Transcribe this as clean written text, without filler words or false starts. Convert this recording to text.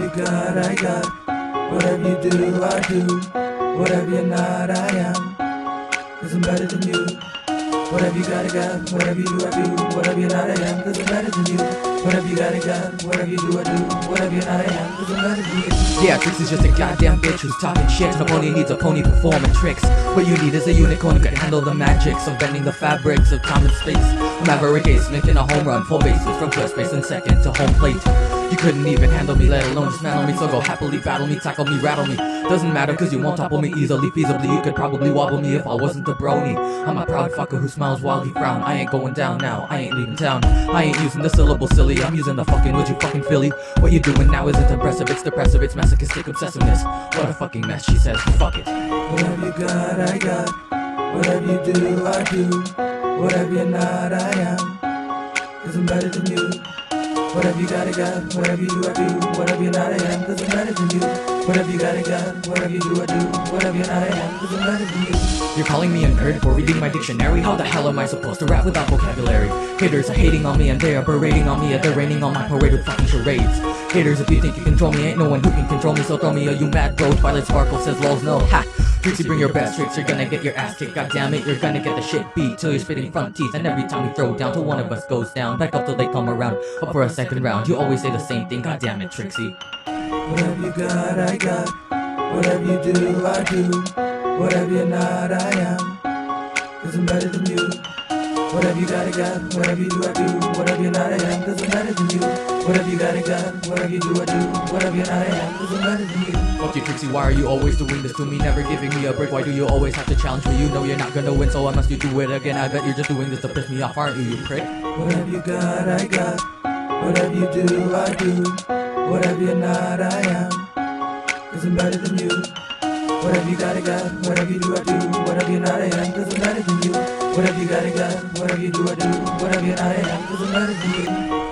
you got, I got. Whatever you do, I do. Whatever you're not, I am. 'Cause I'm better than you. Whatever you got, I got. Whatever you do, I do. Whatever you're not, I am. 'Cause I'm better than you. Whatever you got, I got. Whatever you do, I do. Whatever you're not, I am. 'Cause I'm better than you. Yeah, Trixie's just a goddamn bitch who's talking shit. No pony needs a pony performing tricks. What you need is a unicorn who can handle the magics of bending the fabrics of time and space. A maverick ace making a home run, 4 bases from first base and second to home plate. You couldn't even handle me, let alone dismantle me. So go happily battle me, tackle me, rattle me. Doesn't matter cause you won't topple me easily. Feasibly you could probably wobble me if I wasn't a brony. I'm a proud fucker who smiles while he frown. I ain't going down now, I ain't leaving town. I ain't using the syllable silly, I'm using the fucking would you fucking Philly. What you doing now isn't impressive, it's depressive, it's masochistic obsessiveness. What a fucking mess, she says, fuck it. Whatever you got, I got. Whatever you do, I do. Whatever you're not, I am. 'Cause I'm better than you. Whatever you got, I got. Whatever you do, I do. Whatever you're not, I am. 'Cause I'm better than you. Whatever you got, I got. Whatever you do, I do. Whatever you're not, I am. 'Cause I'm better than you. You're calling me a nerd for reading my dictionary? How the hell am I supposed to rap without vocabulary? Haters are hating on me and they are berating on me, and they're raining on my parade with fucking charades. Haters, if you think you control me, ain't no one who can control me, so throw me. Are you mad, bro? Twilight Sparkle says lols no. Ha! Trixie, bring your best tricks, you're gonna get your ass kicked. God damn it, you're gonna get the shit beat till you're spitting front teeth. And every time we throw down till one of us goes down, back up till they come around, up for a second round. You always say the same thing, god damn it, Trixie. Whatever you got, I got. Whatever you do, I do. Whatever you're not, I am. 'Cause I'm better than you. Whatever you got, I got. Whatever you do, I do. Whatever you're not, I am. 'Cause I'm better than you. Whatever you got, I got. Whatever you do, I do. Whatever you're not, I am. 'Cause I'm better than you. Fuck you, Trixie, why are you always doing this to me? Never giving me a break, why do you always have to challenge me? You know you're not gonna win, so unless you do it again, I bet you're just doing this to piss me off, aren't you, you prick? Whatever you got, I got. Whatever you do, I do. Whatever you're not, I am. 'Cause I'm better than you. Whatever you got, I got. Whatever you do, I do. Whatever you're not, I am. 'Cause I'm better than you. Whatever you got, I got. Whatever you do, I do. Whatever you're not, I am. 'Cause I'm better than you.